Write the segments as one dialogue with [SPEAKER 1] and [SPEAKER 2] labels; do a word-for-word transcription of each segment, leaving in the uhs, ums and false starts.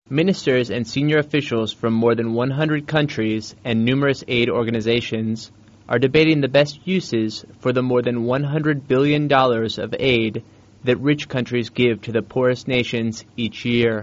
[SPEAKER 1] Ministers and senior officials from more than one hundred countries and numerous aid organizations are debating the best uses for the more than one hundred billion dollars of aid that rich countries give to the poorest nations each year.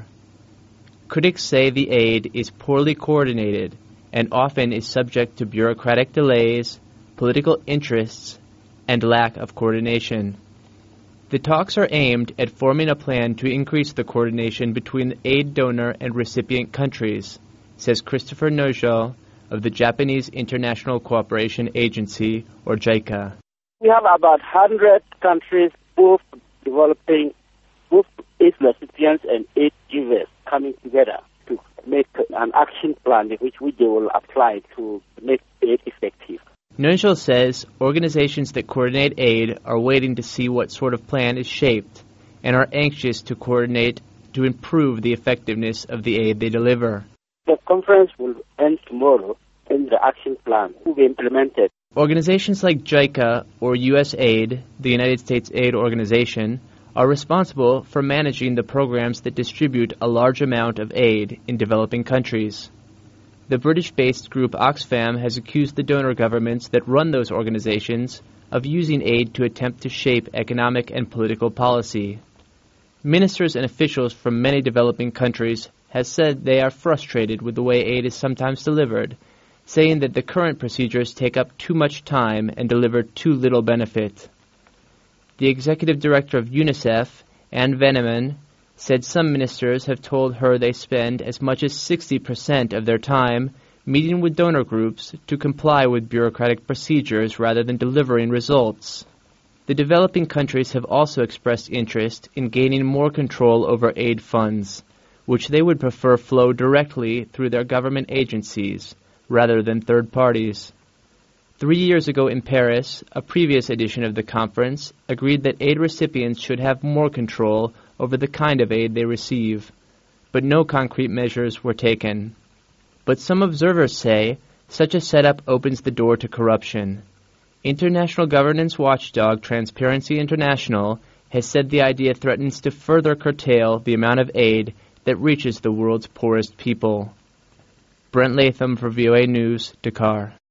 [SPEAKER 1] Critics say the aid is poorly coordinated and often is subject to bureaucratic delays, political interests, and lack of coordination. The talks are aimed at forming a plan to increase the coordination between the aid donor and recipient countries, says Christopher Nojo of the Japanese International Cooperation Agency, or JICA.
[SPEAKER 2] We have about one hundred countries, both developing, both aid recipients and aid givers, coming together to make an action plan which they will apply to make aid effective.
[SPEAKER 1] Nojo says organizations that coordinate aid are waiting to see what sort of plan is shaped and are anxious to coordinate to improve the effectiveness of the aid they deliver.
[SPEAKER 2] The conference will end tomorrow and the action plan will be implemented.
[SPEAKER 1] Organizations like JICA or U S AID, the United States Aid Organization, are responsible for managing the programs that distribute a large amount of aid in developing countries. The British-based group Oxfam has accused the donor governments that run those organizations of using aid to attempt to shape economic and political policy. Ministers and officials from many developing countries have said they are frustrated with the way aid is sometimes delivered, saying that the current procedures take up too much time and deliver too little benefit. The executive director of UNICEF, Anne Veneman, said some ministers have told her they spend as much as sixty percent of their time meeting with donor groups to comply with bureaucratic procedures rather than delivering results. The developing countries have also expressed interest in gaining more control over aid funds, which they would prefer flow directly through their government agencies rather than third parties. Three years ago in Paris, a previous edition of the conference agreed that aid recipients should have more control over the kind of aid they receive, but no concrete measures were taken. But some observers say such a setup opens the door to corruption. International governance watchdog Transparency International has said the idea threatens to further curtail the amount of aid that reaches the world's poorest people. Brent Latham for V O A News, Dakar.